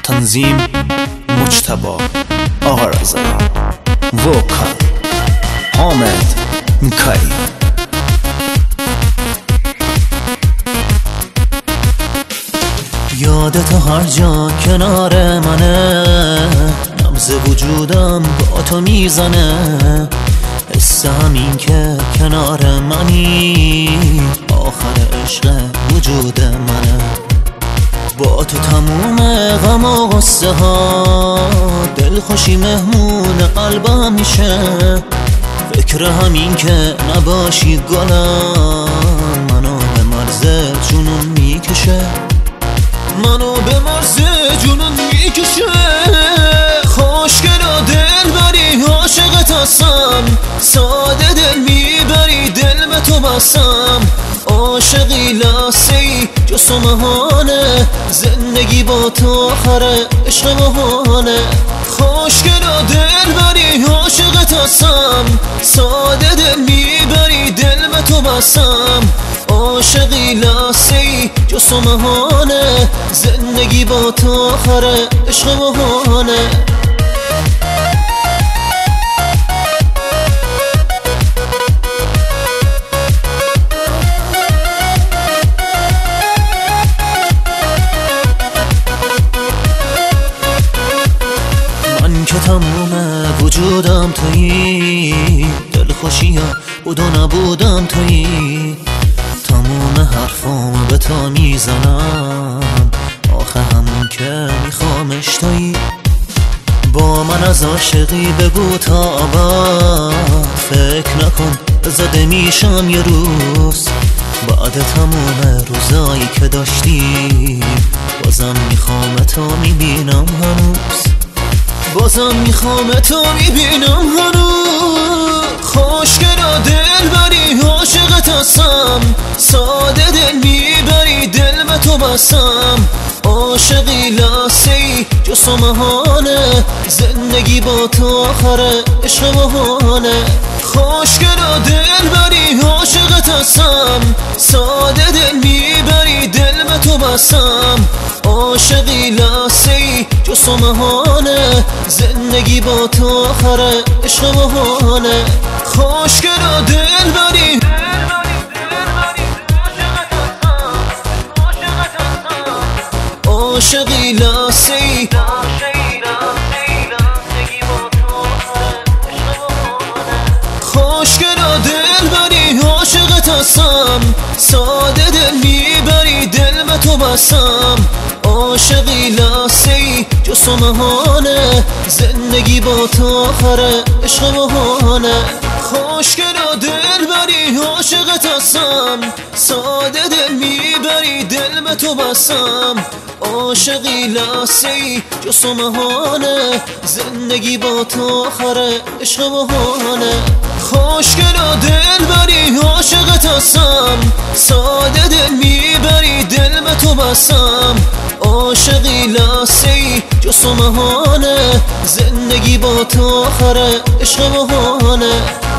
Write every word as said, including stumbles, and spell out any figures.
تنظیم مجتبی آقارزایی، وکال حامد میکایی. یادت هر جا کنار منه، نبض وجودم با تو میزنه، حس همین که کنار منی آخر عشق وجود منه. با تو تموم غم و غصه ها، دلخوشی مهمون قلبم میشه، فکر همین که نباشی گلم منو به مرز جنون میکشه، منو به مرز جنون میکشه. خوشگلا دل بری عاشقت هستم، ساده دل میبری دل به تو بستم، عاشقی لحظه‌ای جز مهانه، زندگی با تو آخر عشق مهانه. خوشگلا دل بری عاشقت هستم، ساده دل میبری دل به تو بستم، عاشقی لحظه‌ای جز مهانه، زندگی با تو آخر عشق مهانه. که تموم وجودم تویی، دلخوشی ها بود و نبودم تویی، تموم حرفام به تو میزنم، آخه همون که میخوامش تویی. با من از عاشقی بگو تا ابد، فکر نکن زده میشم یه روز، بعد تموم روزایی که داشتی بازم میخوام تو میبینم هنوز، بازم میخوام تو میبینم هنوز. خوشگلا دل بری عاشقت هستم، ساده دل میبری دل به تو بستم، عاشقی لحظه‌ای جز مهانه، زندگی با تو آخر عشق مهانه. خوشگلا دل بری عاشقت هستم، ساده دل میبری دل به تو بستم، عاشقی لحظه‌ای جز مهانه، زندگی با تو آخر عشق مهانه. خوشگلا دل بری عاشقی لحظه‌ای، خوشگلا دل بری عاشقت هستم، ساده دل میبری دل به تو بستم، عاشقی لحظه‌ای جز مهانه، زندگی با تو آخر عشق مهانه. خوشگلا دل بری عاشقت هستم، ساده دل میبری دل به تو بستم، عاشقی لحظه‌ای جز مهانه، زندگی با تو آخر عشق مهانه. خوشگلا دل بری عاشقت هستم، ساده دل میبری دل به تو بستم، عاشقی لحظه‌ای جز مهانه، زندگی با تو آخر عشق مهانه.